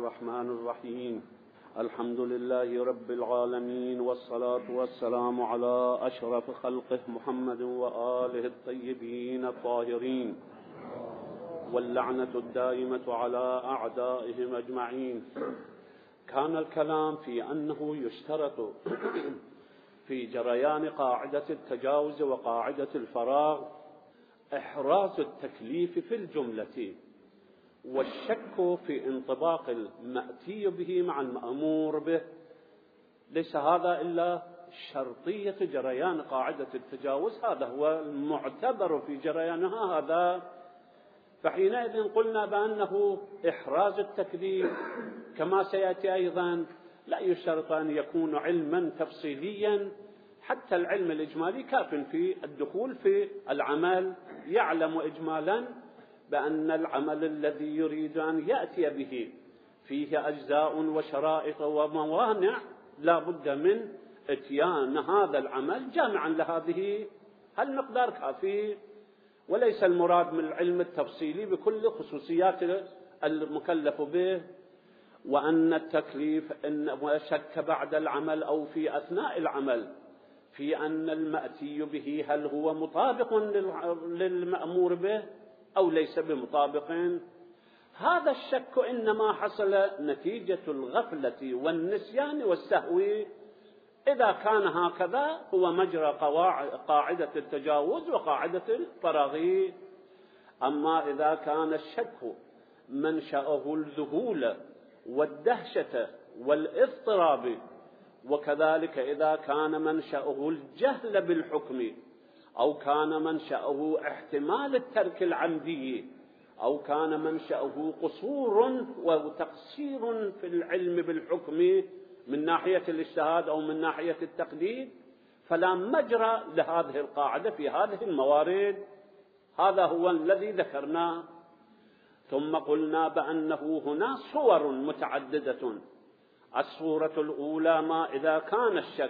الرحمن الرحيم. الحمد لله رب العالمين، والصلاة والسلام على أشرف خلقه محمد وآله الطيبين الطاهرين، واللعنة الدائمة على أعدائهم أجمعين. كان الكلام في أنه يشترط في جريان قاعدة التجاوز وقاعدة الفراغ إحراز التكليف في الجملة، والشك في انطباق المأتي به مع المأمور به. ليس هذا إلا شرطية جريان قاعدة التجاوز، هذا هو المعتبر في جريانها هذا. فحينئذ قلنا بأنه إحراز التكليف كما سيأتي أيضا لا يشترط أن يكون علما تفصيليا، حتى العلم الإجمالي كاف في الدخول في العمل، يعلم إجمالا بأن العمل الذي يريد أن يأتي به فيه أجزاء وشرائط وموانع، لا بد من اتيان هذا العمل جامعا لهذه المقدار كافي، وليس المراد من العلم التفصيلي بكل خصوصيات المكلف به. وأن التكليف إن شك بعد العمل أو في أثناء العمل في أن المأتي به هل هو مطابق للمأمور به أو ليس بمطابق. هذا الشك إنما حصل نتيجة الغفلة والنسيان والسهو. إذا كان هكذا هو مجرى قاعدة التجاوز وقاعدة الفراغ. أما إذا كان الشك منشأه الذهول والدهشة والاضطراب، وكذلك إذا كان منشأه الجهل بالحكم، أو كان منشأه احتمال الترك العمدي، أو كان منشأه قصور وتقصير في العلم بالحكم من ناحية الاجتهاد أو من ناحية التقليد، فلا مجرى لهذه القاعدة في هذه الموارد. هذا هو الذي ذكرناه. ثم قلنا بأنه هنا صور متعددة. الصورة الأولى ما إذا كان الشك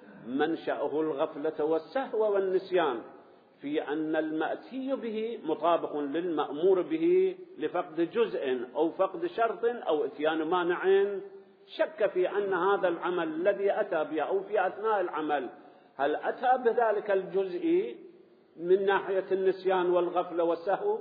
منشأه الغفلة والسهو والنسيان في أن المأتي به مطابق للمأمور به لفقد جزء أو فقد شرط أو إتيان مانع، شك في أن هذا العمل الذي أتى به أو في أثناء العمل هل أتى بذلك الجزء من ناحية النسيان والغفلة والسهو،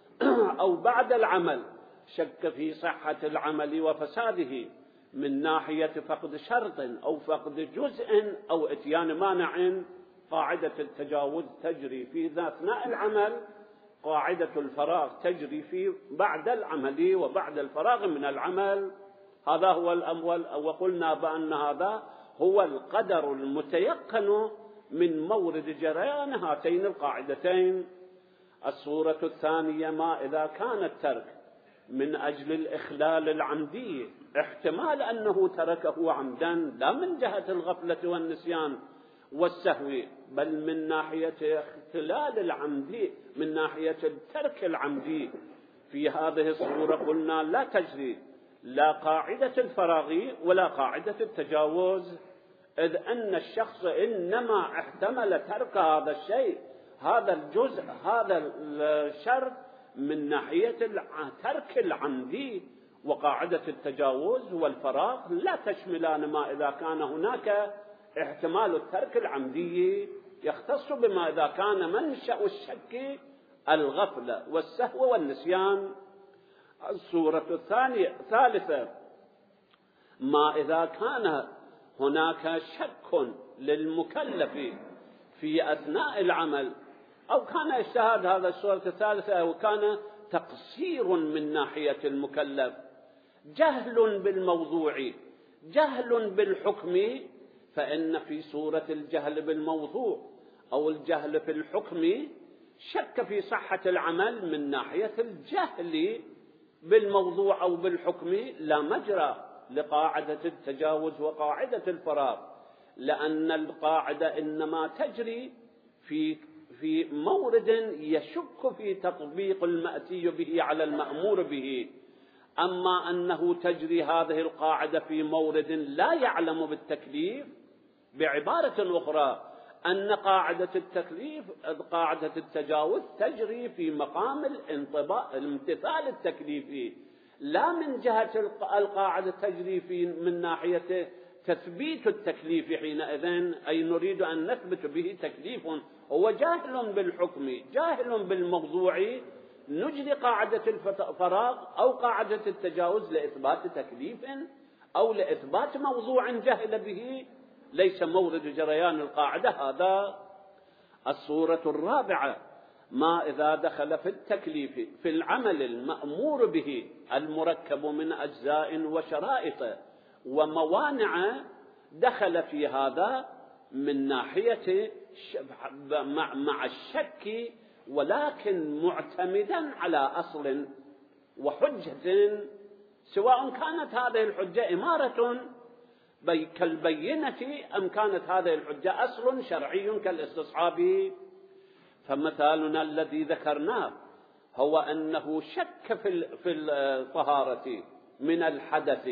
أو بعد العمل شك في صحة العمل وفساده من ناحية فقد شرط أو فقد جزء أو إتيان مانع. قاعدة التجاوز تجري في أثناء العمل، قاعدة الفراغ تجري في بعد العمل وبعد الفراغ من العمل. هذا هو الأول. وقلنا بأن هذا هو القدر المتيقن من مورد جريان هاتين القاعدتين. الصورة الثانية ما إذا كان الترك من أجل الإخلال العمدي، احتمال أنه تركه عمدا لا من جهة الغفلة والنسيان والسهو، بل من ناحية اختلال العمدي، من ناحية الترك العمدي. في هذه الصورة قلنا لا تجري لا قاعدة الفراغ ولا قاعدة التجاوز، إذ أن الشخص إنما احتمل ترك هذا الشيء، هذا الجزء، هذا الشرط من ناحية ترك العمدي. وقاعدة التجاوز والفراغ لا تشملان ما إذا كان هناك احتمال الترك العمدي، يختص بما إذا كان منشأ الشك الغفلة والسهو والنسيان. الصورة الثالثة ما إذا كان هناك شك للمكلف في أثناء العمل، أو كان اجتهاد، هذا الصورة الثالثة، وكان تقصير من ناحية المكلف، جهل بالموضوع، جهل بالحكم. فإن في صورة الجهل بالموضوع أو الجهل في الحكم شك في صحة العمل من ناحية الجهل بالموضوع أو بالحكم، لا مجرى لقاعدة التجاوز وقاعدة الفراغ، لأن القاعدة إنما تجري في مورد يشك في تطبيق المأتي به على المأمور به. أما أنه تجري هذه القاعدة في مورد لا يعلم بالتكليف، بعبارة أخرى أن قاعدة التكليف، قاعدة التجاوز تجري في مقام الامتثال التكليفي، لا من جهة القاعدة تجري من ناحية تثبيت التكليف حينئذ، أي نريد أن نثبت به تكليف، هو جاهل بالحكم جاهل بالموضوع، نجري قاعدة الفراغ أو قاعدة التجاوز لإثبات تكليف أو لإثبات موضوع جهل به ليس مورد جريان القاعدة. هذا الصورة الرابعة، ما إذا دخل في التكليف في العمل المأمور به المركب من أجزاء وشرائط وموانع، دخل في هذا من ناحية مع الشك، ولكن معتمدا على أصل وحجة، سواء كانت هذه الحجة إمارة كالبينة أم كانت هذه الحجة أصل شرعي كالاستصحاب. فمثالنا الذي ذكرناه هو أنه شك في الطهارة من الحدث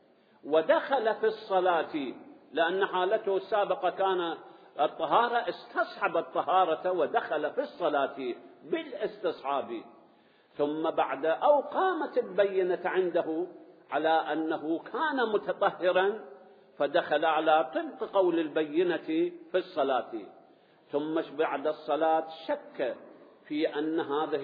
ودخل في الصلاة، لأن حالته السابقة كان الطهارة، استصحب الطهارة ودخل في الصلاة بالاستصحاب، ثم بعد أو قامت البينة عنده على أنه كان متطهرا فدخل على طبق قول البينة في الصلاة، ثم بعد الصلاة شك في أن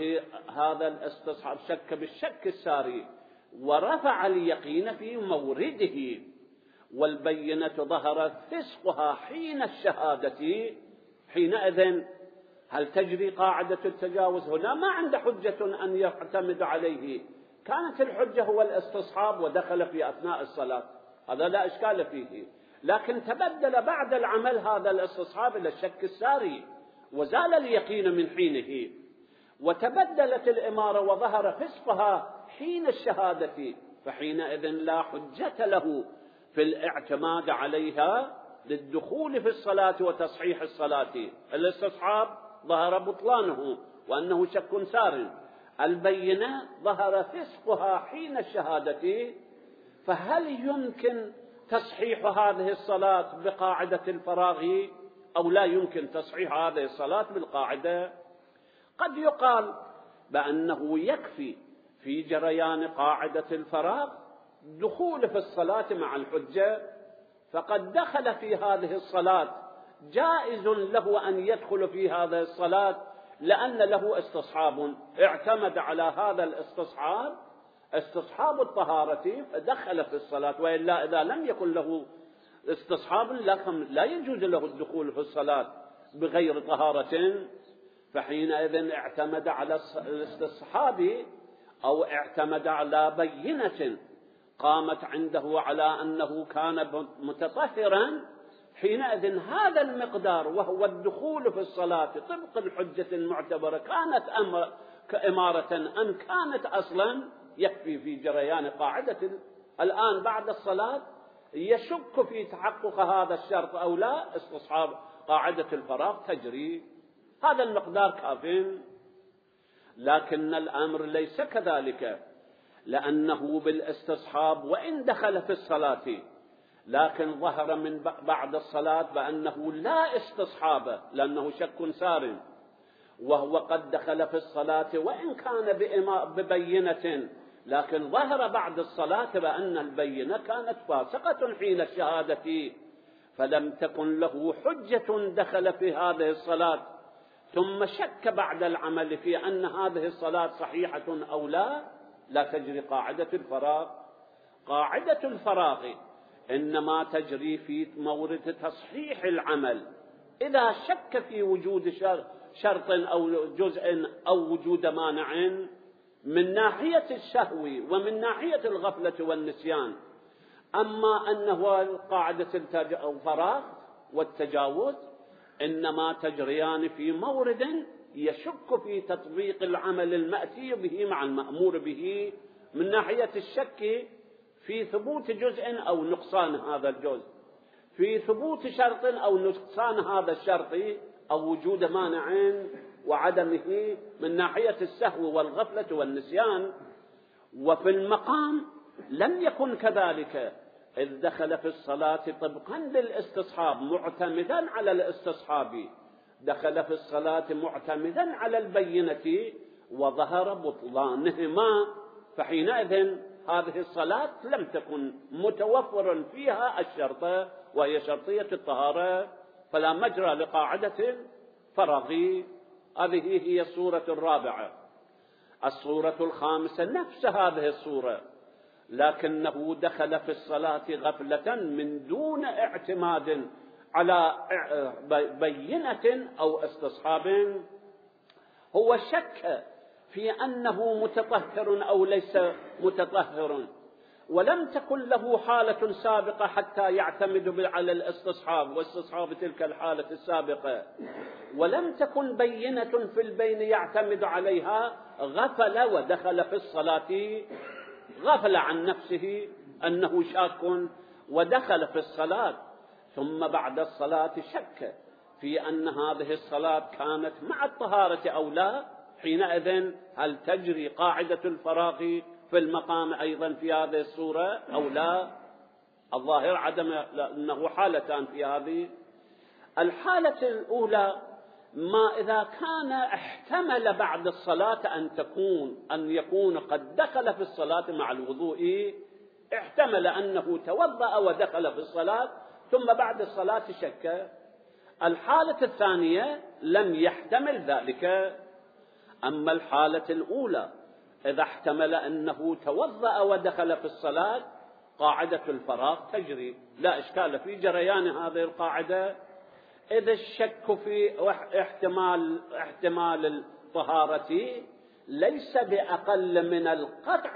هذا الاستصحاب، شك بالشك الساري ورفع اليقين في مورده، والبينة ظهر فسقها حين الشهادة، حينئذ هل تجري قاعدة التجاوز؟ هنا ما عند حجة أن يعتمد عليه، كانت الحجة هو الاستصحاب ودخل في أثناء الصلاة، هذا لا إشكال فيه، لكن تبدل بعد العمل هذا الاستصحاب إلى الشك الساري وزال اليقين من حينه، وتبدلت الإمارة وظهر فسقها حين الشهادة، فحينئذ لا حجة له في الاعتماد عليها للدخول في الصلاة وتصحيح الصلاة. الاستصحاب ظهر بطلانه وأنه شك سار، البينة ظهر فسقها حين الشهادة، فهل يمكن تصحيح هذه الصلاة بقاعدة الفراغ أو لا يمكن تصحيح هذه الصلاة بالقاعدة؟ قد يقال بأنه يكفي في جريان قاعدة الفراغ دخول في الصلاة مع الحجة، فقد دخل في هذه الصلاة، جائز له أن يدخل في هذه الصلاة لأن له استصحاب، اعتمد على هذا الاستصحاب استصحاب الطهارة فدخل في الصلاة، وإلا إذا لم يكن له استصحاب لا يجوز له الدخول في الصلاة بغير طهارة، فحينئذ اعتمد على الاستصحاب أو اعتمد على بينة قامت عنده على أنه كان متطهرا، حينئذ هذا المقدار وهو الدخول في الصلاة طبق الحجة المعتبرة كانت كإمارة أم كانت أصلا، يكفي في جريان قاعدة الآن بعد الصلاة يشك في تحقق هذا الشرط أو لا، استصحاب قاعدة الفراغ تجري، هذا المقدار كاف. لكن الأمر ليس كذلك، لأنه بالاستصحاب وإن دخل في الصلاة لكن ظهر من بعد الصلاة بأنه لا استصحاب لأنه شك سار، وهو قد دخل في الصلاة وإن كان ببينة، لكن ظهر بعد الصلاة بأن البينة كانت فاسقة حين الشهادة، فلم تكن له حجة دخل في هذه الصلاة، ثم شك بعد العمل في أن هذه الصلاة صحيحة أو لا تجري قاعدة الفراغ. قاعدة الفراغ إنما تجري في مورد تصحيح العمل إذا شك في وجود شرط أو جزء أو وجود مانع من ناحية الشهو ومن ناحية الغفلة والنسيان. أما أنه قاعدة الفراغ والتجاوز إنما تجريان في مورد يشك في تطبيق العمل المأتي به مع المأمور به من ناحية الشك في ثبوت جزء أو نقصان هذا الجزء، في ثبوت شرط أو نقصان هذا الشرط، أو وجود مانع وعدمه من ناحية السهو والغفلة والنسيان. وفي المقام لم يكن كذلك، إذ دخل في الصلاة طبقا للاستصحاب معتمدا على الاستصحاب، دخل في الصلاة معتمدا على البينة، وظهر بطلانهما فحينئذ هذه الصلاة لم تكن متوفرا فيها الشرطة وهي شرطية الطهارة، فلا مجرى لقاعدة الفراغ. هذه هي الصورة الرابعة. الصورة الخامسة نفس هذه الصورة، لكنه دخل في الصلاة غفلة من دون اعتماد على بينة أو استصحاب. هو شك في أنه متطهر أو ليس متطهر، ولم تكن له حالة سابقة حتى يعتمد على الاستصحاب واستصحاب تلك الحالة السابقة، ولم تكن بينة في البين يعتمد عليها. غفل ودخل في الصلاة، غفل عن نفسه أنه شاك ودخل في الصلاة، ثم بعد الصلاة شك في أن هذه الصلاة كانت مع الطهارة أو لا. حينئذ هل تجري قاعدة الفراغ في المقام أيضا في هذه الصورة أو لا؟ الظاهر عدم، لأنه حالتان في هذه الحالة الأولى. ما إذا كان احتمل بعد الصلاة أن يكون قد دخل في الصلاة مع الوضوء، احتمل أنه توضأ ودخل في الصلاة ثم بعد الصلاة شك. الحالة الثانية لم يحتمل ذلك. أما الحالة الأولى إذا احتمل أنه توضأ ودخل في الصلاة، قاعدة الفراغ تجري، لا إشكال في جريان هذه القاعدة. إذا الشك في احتمال الطهارة ليس بأقل من القطع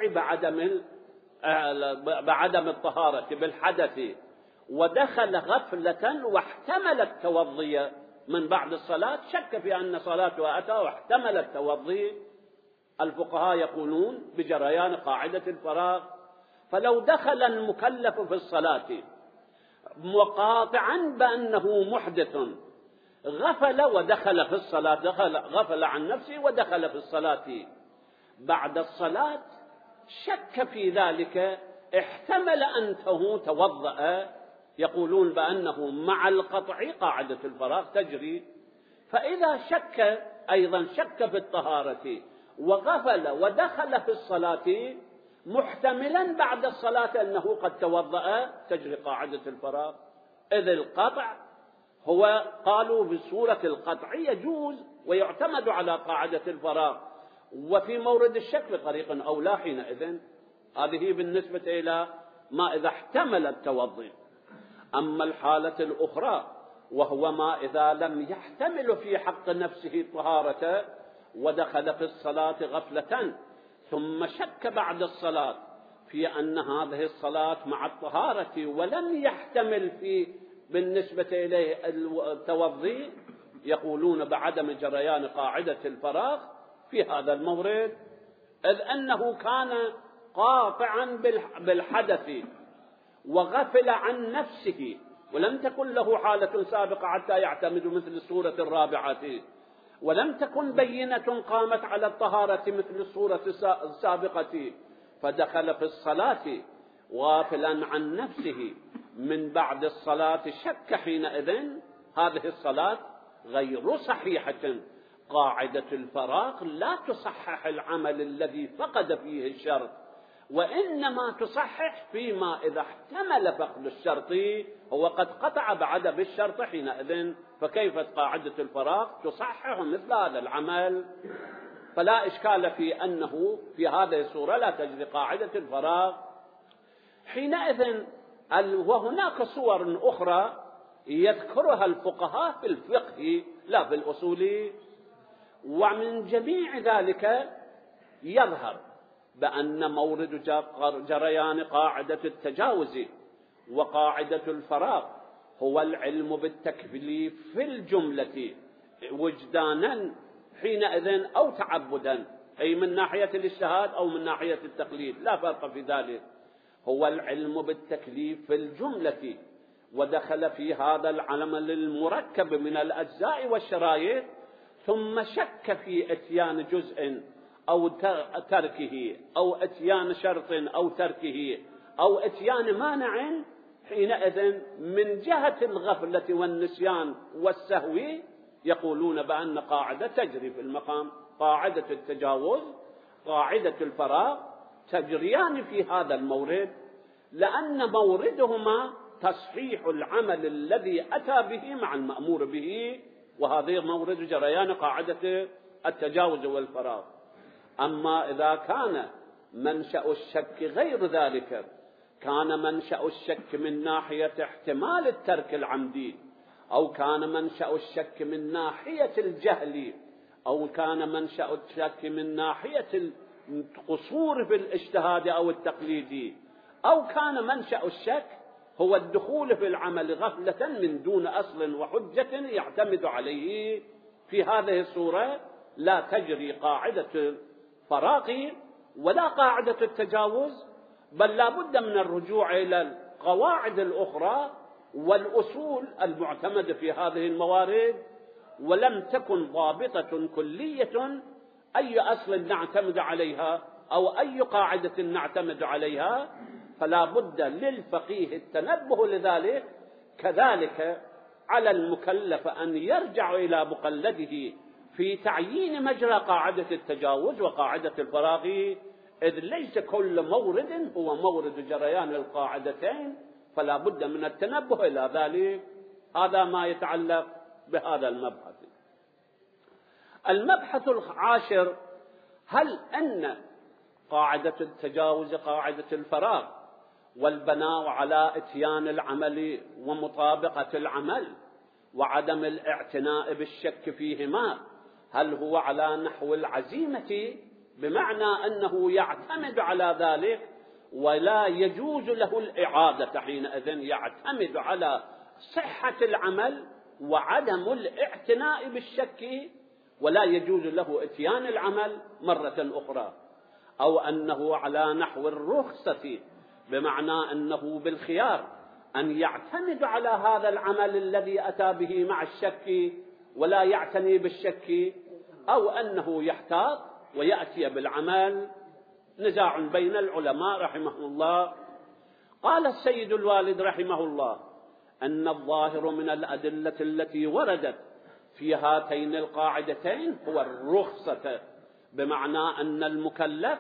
بعدم الطهارة بالحدث، ودخل غفلة واحتمل التوضي من بعد الصلاة، شك في أن صلاته أتى واحتمل التوضي، الفقهاء يقولون بجريان قاعدة الفراغ. فلو دخل المكلف في الصلاة مقاطعا بأنه محدث، غفل ودخل في الصلاة، غفل عن نفسه ودخل في الصلاة، بعد الصلاة شك في ذلك، احتمل أنه توضأ، يقولون بأنه مع القطع قاعدة الفراغ تجري. فإذا شك أيضا شك في الطهارة وغفل ودخل في الصلاة محتملا بعد الصلاة أنه قد توضأ، تجري قاعدة الفراغ. إذ القطع هو قالوا بصورة القطع يجوز ويعتمد على قاعدة الفراغ، وفي مورد الشك بطريق أولى حينئذ. هذه بالنسبة إلى ما إذا احتمل التوضي. أما الحالة الأخرى وهو ما إذا لم يحتمل في حق نفسه الطهارة ودخل في الصلاة غفلة ثم شك بعد الصلاة في أن هذه الصلاة مع الطهارة ولم يحتمل بالنسبة إليه التوضي، يقولون بعدم جريان قاعدة الفراغ في هذا المورد، إذ أنه كان قاطعا بالحدث وغفل عن نفسه ولم تكن له حالة سابقة حتى يعتمد مثل الصورة الرابعة، ولم تكن بينة قامت على الطهارة مثل الصورة السابقة، فدخل في الصلاة غافلا عن نفسه. من بعد الصلاة شك حينئذ هذه الصلاة غير صحيحة. قاعدة الفراغ لا تصحح العمل الذي فقد فيه الشرط، وإنما تصحح فيما إذا احتمل فقد الشرط هو قد قطع بعدم الشرط حينئذ، فكيف قاعدة الفراغ تصحح مثل هذا العمل؟ فلا إشكال في أنه في هذه الصورة لا تجري قاعدة الفراغ حينئذ. وهناك صور أخرى يذكرها الفقهاء في الفقه لا في الأصول، ومن جميع ذلك يظهر بأن مورد جريان قاعدة التجاوز وقاعدة الفراغ هو العلم بالتكليف في الجملة وجدانا حينئذ أو تعبدا، أي من ناحية الاجتهاد أو من ناحية التقليد، لا فرق في ذلك. هو العلم بالتكليف في الجملة، ودخل في هذا العمل المركب من الأجزاء والشرائط ثم شك في إتيان جزء أو تركه أو إتيان شرط أو تركه أو إتيان مانع، حينئذ من جهة الغفلة والنسيان والسهو يقولون بأن قاعدة تجري في المقام، قاعدة التجاوز قاعدة الفراغ تجريان في هذا المورد، لأن موردهما تصحيح العمل الذي أتى به مع المأمور به، وهذا مورد جريان قاعدة التجاوز والفراغ. أما إذا كان منشأ الشك غير ذلك، كان منشأ الشك من ناحية احتمال الترك العمدي، أو كان منشأ الشك من ناحية الجهل، أو كان منشأ الشك من ناحية القصور في الاجتهاد أو التقليدي، أو كان منشأ الشك هو الدخول في العمل غفلة من دون أصل وحجة يعتمد عليه، في هذه الصورة لا تجري قاعدة الفراغ ولا قاعدة التجاوز، بل لا بد من الرجوع إلى القواعد الأخرى والأصول المعتمدة في هذه الموارد. ولم تكن ضابطة كلية أي أصل نعتمد عليها أو أي قاعدة نعتمد عليها، فلا بد للفقيه التنبه لذلك. كذلك على المكلف أن يرجع إلى مقلده في تعيين مجرى قاعدة التجاوز وقاعدة الفراغ، إذ ليس كل مورد هو مورد جريان القاعدتين، فلا بد من التنبه إلى ذلك. هذا ما يتعلق بهذا المبحث. المبحث العاشر: هل أن قاعدة التجاوز قاعدة الفراغ والبناء على إتيان العمل ومطابقة العمل وعدم الاعتناء بالشك فيهما، هل هو على نحو العزيمة، بمعنى أنه يعتمد على ذلك ولا يجوز له الإعادة، حينئذ يعتمد على صحة العمل وعدم الاعتناء بالشك ولا يجوز له إتيان العمل مرة أخرى، أو أنه على نحو الرخصة، بمعنى أنه بالخيار أن يعتمد على هذا العمل الذي أتى به مع الشك ولا يعتني بالشك، أو أنه يحتاط ويأتي بالعمل. نزاع بين العلماء رحمه الله. قال السيد الوالد رحمه الله أن الظاهر من الأدلة التي وردت في هاتين القاعدتين هو الرخصة، بمعنى أن المكلف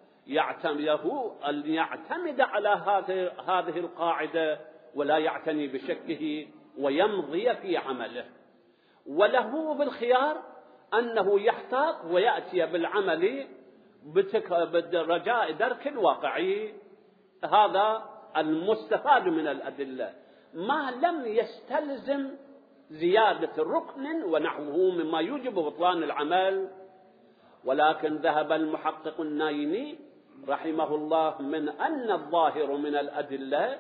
أن يعتمد على هذه القاعدة ولا يعتني بشكه ويمضي في عمله، وله بالخيار أنه يحتاط ويأتي بالعمل برجاء درك الواقعي. هذا المستفاد من الأدلة، ما لم يستلزم زيادة ركن ونحوه مما يوجب بطلان العمل. ولكن ذهب المحقق النايني رحمه الله من أن الظاهر من الأدلة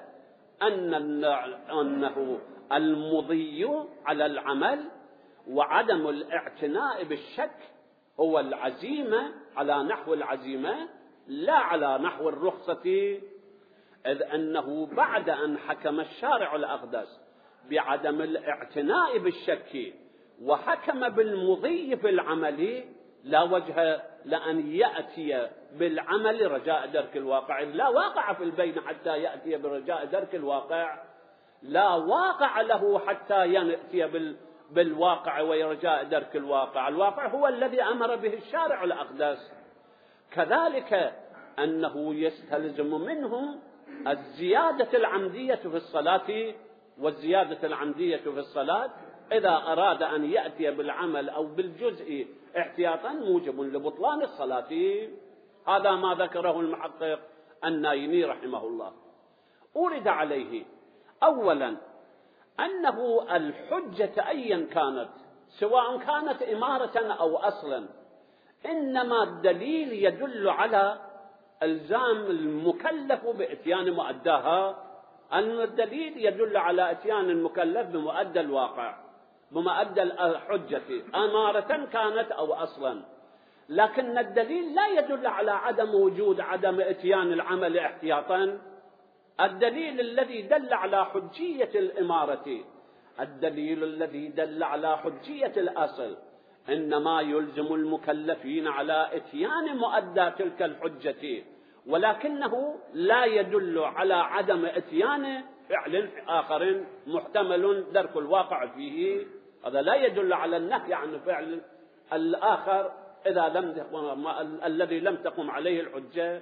أنه المضي على العمل وعدم الاعتناء بالشك هو العزيمة على نحو العزيمة لا على نحو الرخصة، إذ أنه بعد أن حكم الشارع الأقدس بعدم الاعتناء بالشك وحكم بالمضي في العمل، لا وجه لأن يأتي بالعمل رجاء درك الواقع، لا واقع في البين حتى يأتي برجاء درك الواقع، لا واقع له حتى يأتي بالواقع ورجاء درك الواقع. الواقع هو الذي أمر به الشارع الأقدس. كذلك أنه يستلزم منه الزيادة العمدية في الصلاة، والزيادة العمدية في الصلاة إذا أراد أن يأتي بالعمل أو بالجزء احتياطا موجب لبطلان الصلاة. هذا ما ذكره المحقق النايني رحمه الله. أورد عليه أولا أنه الحجة أيا كانت، سواء كانت إمارة أو أصلا، إنما الدليل يدل على إلزام المكلف بإتيان مؤداها. أن الدليل يدل على إتيان المكلف بمؤدى الواقع، بمؤدى الحجة، أمارة كانت أو أصلا. لكن الدليل لا يدل على عدم إتيان العمل احتياطا. الدليل الذي دل على حجية الإمارة، الدليل الذي دل على حجية الأصل، إنما يلزم المكلفين على إتيان مؤدى تلك الحجة، ولكنه لا يدل على عدم إتيان فعل آخر محتمل درك الواقع فيه. هذا لا يدل على النهي عن فعل الآخر الذي لم تقم عليه الحجة.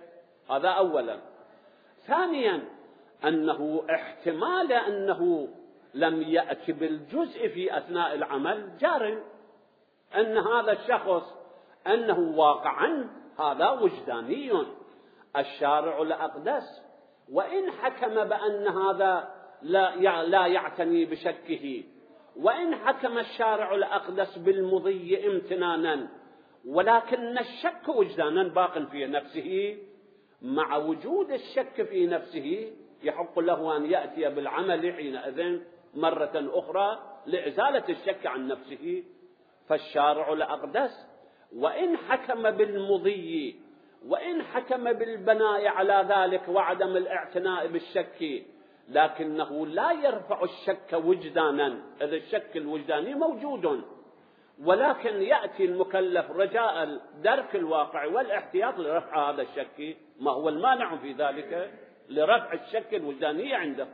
هذا أولا. ثانيا أنه احتمال أنه لم يأتي بالجزء في أثناء العمل جار، أن هذا الشخص أنه واقعا هذا وجداني. الشارع الأقدس وإن حكم بأن هذا لا يعتني بشكه، وإن حكم الشارع الأقدس بالمضي امتنانا، ولكن الشك وجدانا باق في نفسه. مع وجود الشك في نفسه يحق له أن يأتي بالعمل حينئذ مرة أخرى لإزالة الشك عن نفسه. فالشارع الأقدس وإن حكم بالمضي، وإن حكم بالبناء على ذلك وعدم الاعتناء بالشك، لكنه لا يرفع الشك وجدانا، إذا الشك الوجداني موجود، ولكن يأتي المكلف رجاء درك الواقع والاحتياط لرفع هذا الشك. ما هو المانع في ذلك؟ لرفع الشك الوجداني عنده.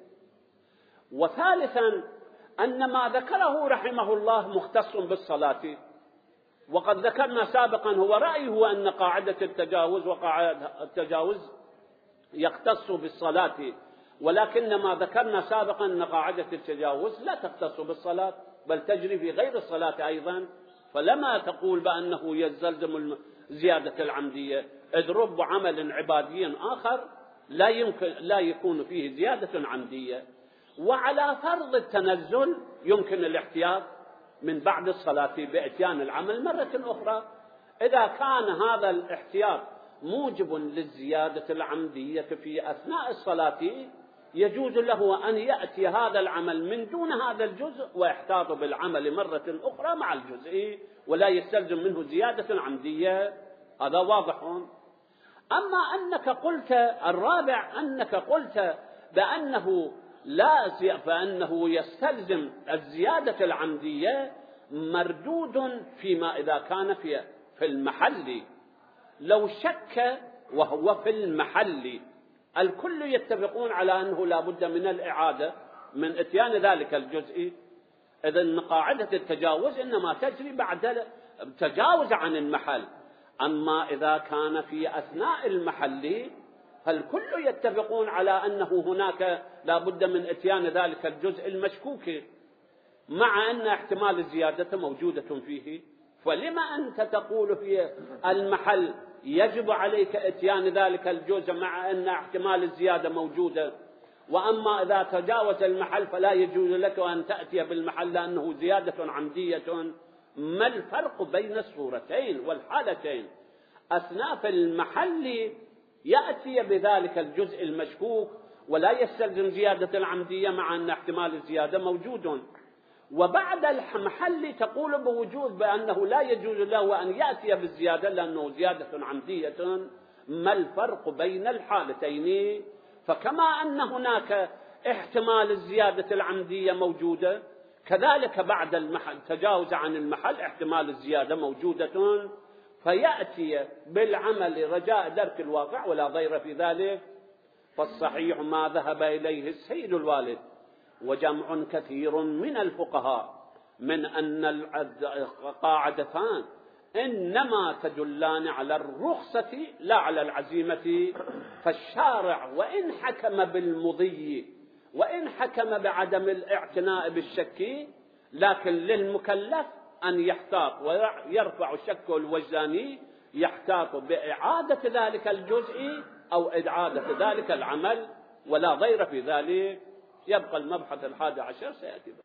وثالثا أن ما ذكره رحمه الله مختص بالصلاة، وقد ذكرنا سابقا هو رأيه أن قاعدة التجاوز وقاعدة التجاوز يختص بالصلاة، ولكن ما ذكرنا سابقا أن قاعدة التجاوز لا تختص بالصلاة بل تجري في غير الصلاة أيضا. فلما تقول بأنه يستلزم زيادة العمدية، إذ رب عمل عبادي آخر لا يكون فيه زيادة عمدية. وعلى فرض التنزل يمكن الاحتياط من بعد الصلاة بإتيان العمل مرة أخرى. إذا كان هذا الاحتياط موجب للزيادة العمدية في أثناء الصلاة، يجوز له أن يأتي هذا العمل من دون هذا الجزء ويحتاط بالعمل مرة أخرى مع الجزء، ولا يستلزم منه زيادة عمدية. هذا واضح. أما أنك قلت الرابع، أنك قلت بأنه فأنه يستلزم الزيادة العمدية، مردود فيما إذا كان في المحل. لو شك وهو في المحل، الكل يتفقون على أنه لا بد من الإعادة من إتيان ذلك الجزء. إذن قاعدة التجاوز إنما تجري بعد التجاوز عن المحل. أما إذا كان في أثناء المحل فالكل يتفقون على أنه هناك لا بد من إتيان ذلك الجزء المشكوك، مع أن احتمال الزيادة موجودة فيه. فلما أنت تقول في المحل يجب عليك إتيان ذلك الجزء مع أن احتمال الزيادة موجودة، وأما إذا تجاوز المحل فلا يجوز لك أن تأتي بالمحل لأنه زيادة عمدية؟ ما الفرق بين الصورتين والحالتين؟ أثناء المحل يأتي بذلك الجزء المشكوك ولا يستلزم زيادة العمدية مع أن احتمال الزيادة موجود، وبعد المحل تقول بوجود بأنه لا يجوز له أن يأتي بالزيادة لأنه زيادة عمدية. ما الفرق بين الحالتين؟ فكما أن هناك احتمال الزيادة العمدية موجودة، كذلك بعد المحل تجاوز عن المحل احتمال الزيادة موجودة، فيأتي بالعمل رجاء درك الواقع ولا ضير في ذلك. فالصحيح ما ذهب إليه السيد الوالد وجمع كثير من الفقهاء من أن القاعدتان إنما تدلان على الرخصة لا على العزيمة. فالشارع وإن حكم بالمضي وإن حكم بعدم الاعتناء بالشك، لكن للمكلف أن يحتاط ويرفع الشك الوجداني، يحتاط بإعادة ذلك الجزء أو إعادة ذلك العمل ولا غير في ذلك. يبقى المبحث 11 سيأتي.